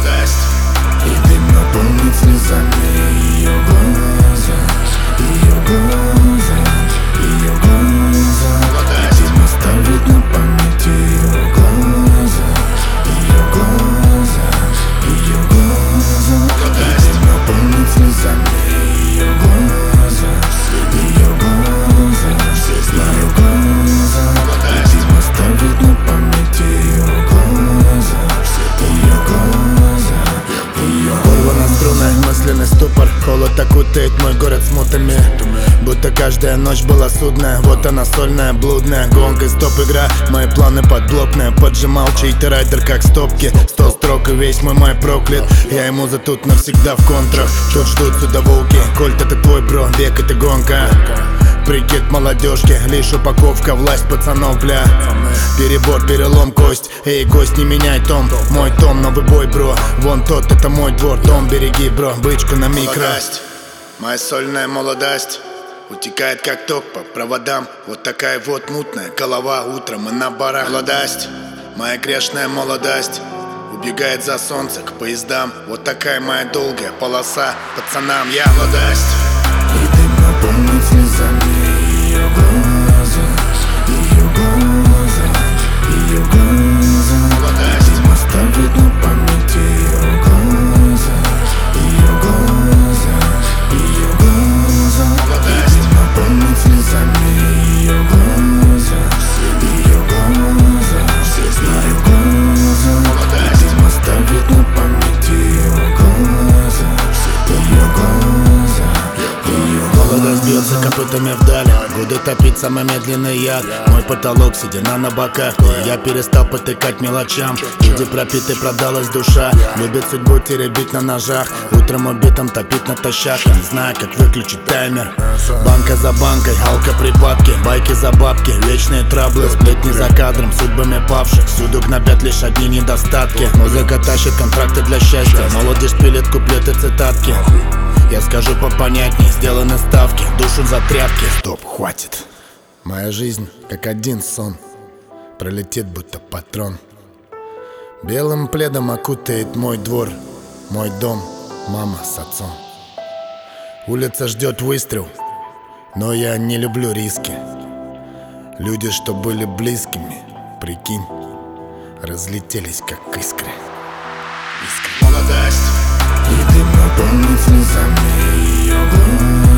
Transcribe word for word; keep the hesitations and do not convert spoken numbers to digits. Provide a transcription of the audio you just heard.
молодость. И дым наполнит слезами ее глаза, ее глаза, ее глаза. И дым оставит на память ее глаза, ее глаза, ее глаза. И дым наполнит слезами ее глаза, ее глаза, ее глаза. И дым оставит на память ее глаза, ее глаза. Порвана струна, мысленный ступор. Холод окутает мой город смутами, будто каждая ночь была судная. Вот она сольная, блудная, гонка, стоп, игра. Мои планы подблокные, поджимал чей-то райдер как стопки. Сто строк и весь мой май проклят. Я ему за тут навсегда в контрах. Тут ждут сюда волки. Кольт это твой бро, век это гонка. Прикид молодежки, лишь упаковка, власть пацанов, бля. Перебор, перелом, кость. Эй, гость, не меняй том. Мой том, новый бой, бро. Вон тот, это мой двор, дом, береги, бро. Бычку на микро. Молодость, моя сольная молодость утекает как ток по проводам. Вот такая вот мутная голова утром и на барах. Молодость, моя грешная молодость убегает за солнце к поездам. Вот такая моя долгая полоса пацанам. Я молодость. И дым наполнит слезами ее глаза, ее глаза, ее глаза. Молодость. Дым оставит на память ее глаза, ее глаза, ее глаза. Молодость. И дым наполнит слезами ее глаза, ее глаза, ее глаза. Молодость. Дым оставит на память ее глаза, ее глаза. Молодость бьется копытами вдали. Годы топить самый медленный яд. Мой потолок, сидя на боках. И я перестал потыкать мелочам. Люди пропиты, продалась душа. Любит судьбу теребить на ножах. Утром убитым топить натощак. Не знаю, как выключить таймер. Банка за банкой, алка припадки. Байки за бабки, вечные траблы. Сплетни за кадром, судьбами павших. Всюду гнобят лишь одни недостатки. Музыка тащит контракты для счастья. Молодежь пилит куплеты, цитатки. Я скажу попонятней, сделаны ставки. Душу за тряпки. Стоп, хватит. Моя жизнь, как один сон, пролетит будто патрон. Белым пледом окутает мой двор, мой дом, мама с отцом. Улица ждет выстрел, но я не люблю риски. Люди, что были близкими, прикинь, разлетелись как искры. Искры. Молодость. И дым наполнит слезами ее глаза.